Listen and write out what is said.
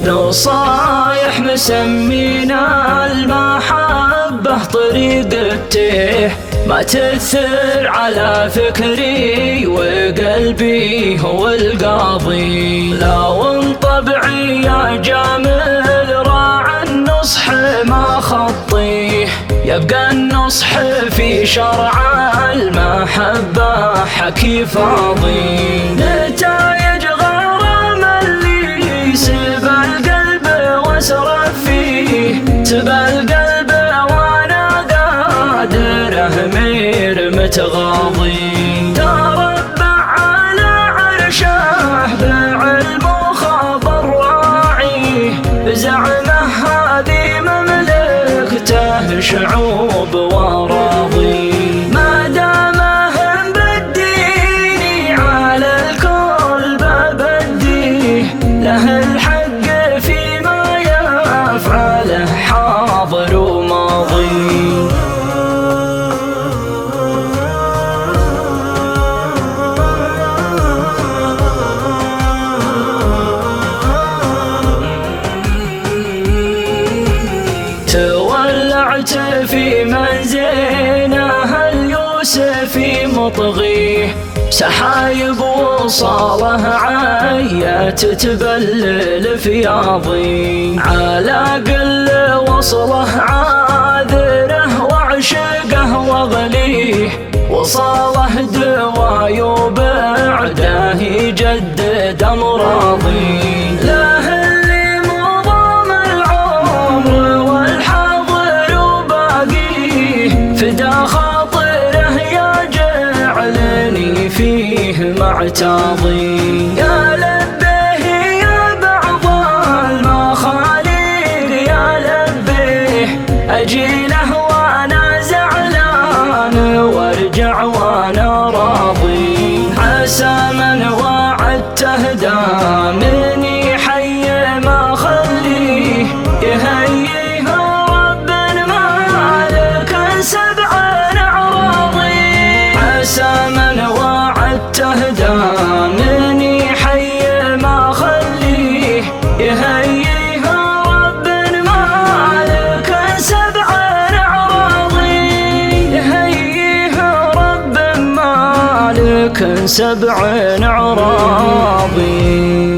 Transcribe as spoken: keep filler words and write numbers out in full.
نصايح مسمينا المحبة طريق التيه، ما تثر على فكري وقلبي هو القاضي. لو طبعي يا جامل راعى النصح ما خطيه، يبقى النصح في شرع المحبة حكي فاضي. نتايج غرام اللي يسب القلب واسرف فيه، تبى القلب وانا قادر امير متغاضي. تربع على عرشه بعلم وخبر راعي، زعمه هذه مملكته شعوب وراضي. ما دامهم بالدين على الكل ببديه، له الحق فيما يفعله حاضر وماضي. تولعت في منزينه اليوسفي مطغيه، سحايب وصاله عيات تبلل فياضي. على قل وصله عاذره وعشقه واغليه، وصاله دواي وبعده يجدد امراضي. له اللي مضام العمر والحاضر وباقيه، فدا خاطره يا جعلني فيه معتاضي. يا لبيه يا بعض المخاليق يا لبيه، اجي له وانا زعلان وارجع وانا راضي. عسى من وعدته دامني حي ما خليه، يهيئ رب مالك سبع اعراضي. عسى من وعدته دامني حي ما خليه، يهيئ رب مالك سبع اعراضي. يهيئ رب مالك سبع اعراضي.